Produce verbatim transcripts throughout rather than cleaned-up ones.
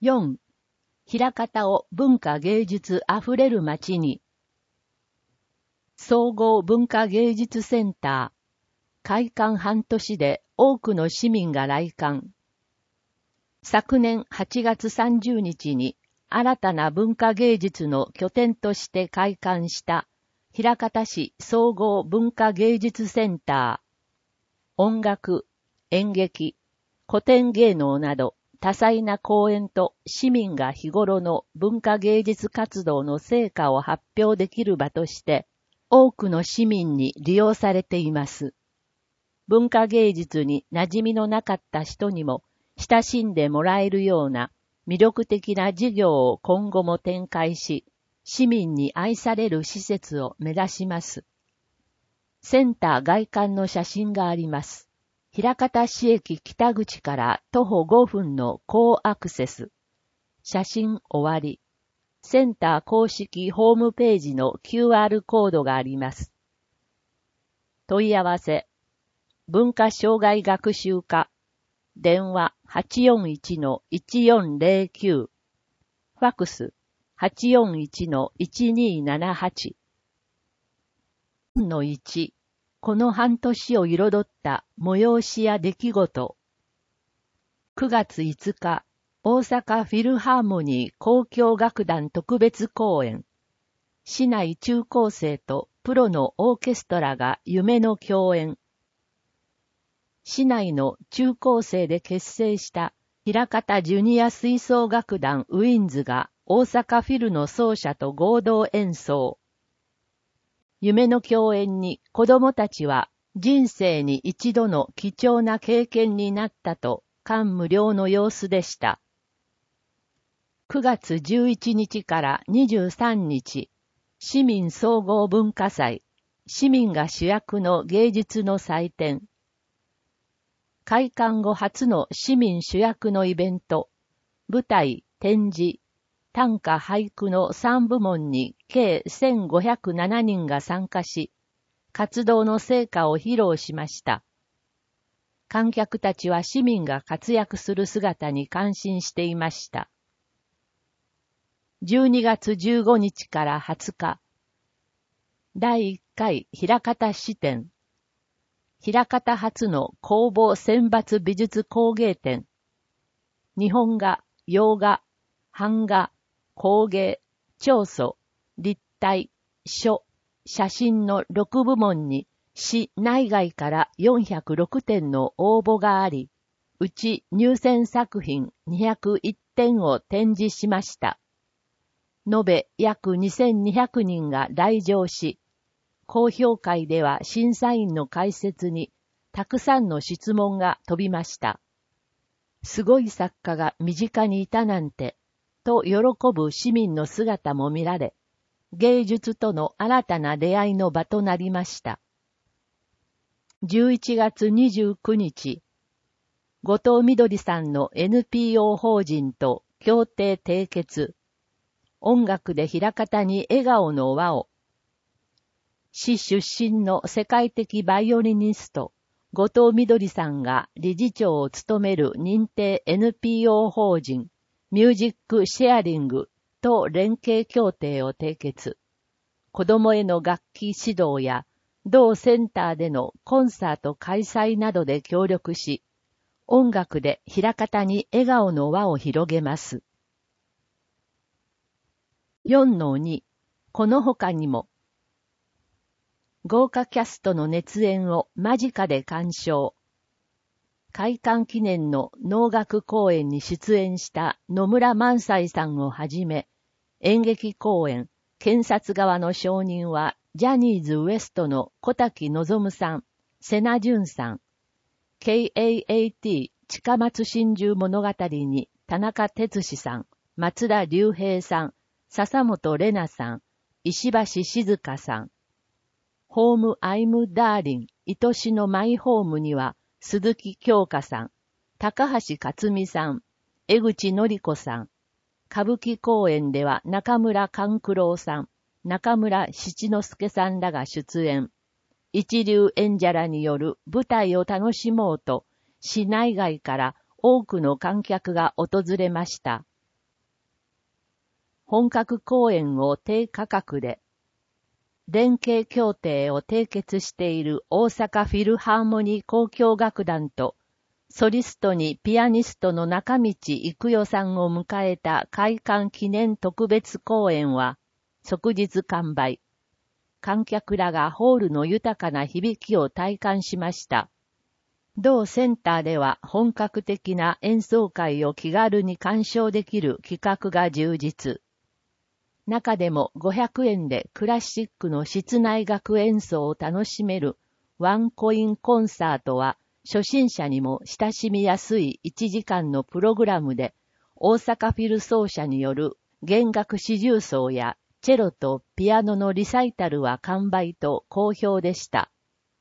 よん. 枚方を文化芸術あふれる街に。総合文化芸術センター。開館半年で多くの市民が来館。昨年はちがつさんじゅうにちに新たな文化芸術の拠点として開館した枚方市総合文化芸術センター。音楽、演劇、古典芸能など多彩な公演と市民が日頃の文化芸術活動の成果を発表できる場として多くの市民に利用されています。文化芸術に馴染みのなかった人にも親しんでもらえるような魅力的な事業を今後も展開し、市民に愛される施設を目指します。センター外観の写真があります。枚方市駅北口から徒歩ごふんの高アクセス。写真終わり。センター公式ホームページの キューアール コードがあります。問い合わせ。文化障害学習課。電話 はちよんいちのいちよんぜろきゅう。ファクス はちよんいちのいちにーななはち。のいち、この半年を彩った催しや出来事。くがついつか、大阪フィルハーモニー交響楽団特別公演。市内中高生とプロのオーケストラが夢の共演。市内の中高生で結成した枚方ジュニア吹奏楽団ウィンズが大阪フィルの奏者と合同演奏。夢の共演に子供たちは人生に一度の貴重な経験になったと感無量の様子でした。くがつじゅういちにちからにじゅうさんにち、市民総合文化祭、市民が主役の芸術の祭典。開館後初の市民主役のイベント、舞台、展示、短歌俳句のさんぶもんに計せんごひゃくななにんが参加し、活動の成果を披露しました。観客たちは市民が活躍する姿に感心していました。じゅうにがつじゅうごにちからはつか、だいいっかい枚方市展、枚方初の公募選抜美術工芸展、日本画、洋画、版画、工芸、彫塑、立体、書、写真のろくぶもんに市内外からよんひゃくろくてんの応募があり、うち入選作品にひゃくいってんを展示しました。延べ約にせんにひゃくにんが来場し、高評会では審査員の解説にたくさんの質問が飛びました。すごい作家が身近にいたなんて、と喜ぶ市民の姿も見られ、芸術との新たな出会いの場となりました。じゅういちがつにじゅうくにち、後藤みどりさんの エヌピーオー 法人と協定締結、音楽で枚方に笑顔の輪を、市出身の世界的バイオリニスト、後藤みどりさんが理事長を務める認定 エヌピーオー 法人、ミュージックシェアリングと連携協定を締結。子供への楽器指導や、同センターでのコンサート開催などで協力し、音楽で枚方に笑顔の輪を広げます。よんのに、この他にも、豪華キャストの熱演を間近で鑑賞。開館記念の能楽公演に出演した野村萬斎さんをはじめ、演劇公演、検察側の証人は、ジャニーズ ウエストの小滝望さん、瀬名淳さん、ケーエーエーティー 近松真珠物語に田中哲司さん、松田龍平さん、笹本玲奈さん、石橋静香さん、ホームアイムダーリン、愛しのマイホームには、鈴木京香さん、高橋克美さん、江口典子さん、歌舞伎公演では中村勘九郎さん、中村七之助さんらが出演。一流演者らによる舞台を楽しもうと、市内外から多くの観客が訪れました。 本格公演を低価格で、連携協定を締結している大阪フィルハーモニー交響楽団と、ソリストにピアニストの中道育代さんを迎えた開館記念特別公演は、即日完売。観客らがホールの豊かな響きを体感しました。同センターでは本格的な演奏会を気軽に鑑賞できる企画が充実。中でもごひゃくえんでクラシックの室内楽演奏を楽しめるワンコインコンサートは初心者にも親しみやすいいちじかんのプログラムで大阪フィル奏者による弦楽四重奏やチェロとピアノのリサイタルは完売と好評でした。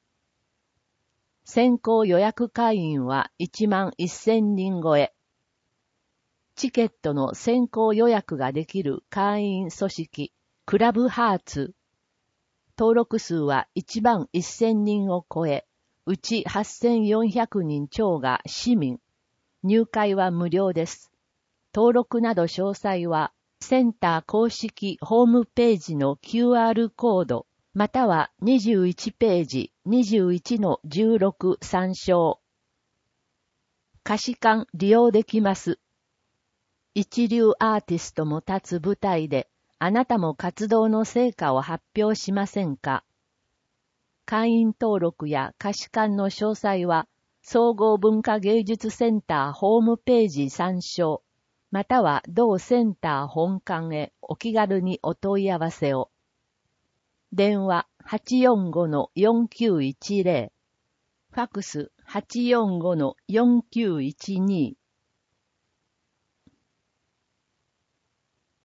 先行予約会員はいちまんせんにん超え。チケットの先行予約ができる会員組織、クラブハーツ。登録数はいちまんせんにんを超え、うちはっせんよんひゃくにん超が市民。入会は無料です。登録など詳細は、センター公式ホームページの キューアール コード、またはにじゅういちページ にじゅういちのじゅうろく 参照。貸し館利用できます。一流アーティストも立つ舞台で、あなたも活動の成果を発表しませんか？会員登録や貸し館の詳細は、総合文化芸術センターホームページ参照、または同センター本館へお気軽にお問い合わせを。電話 はちよんごのよんきゅういちゼロ、ファクス はちよんごのよんきゅういちに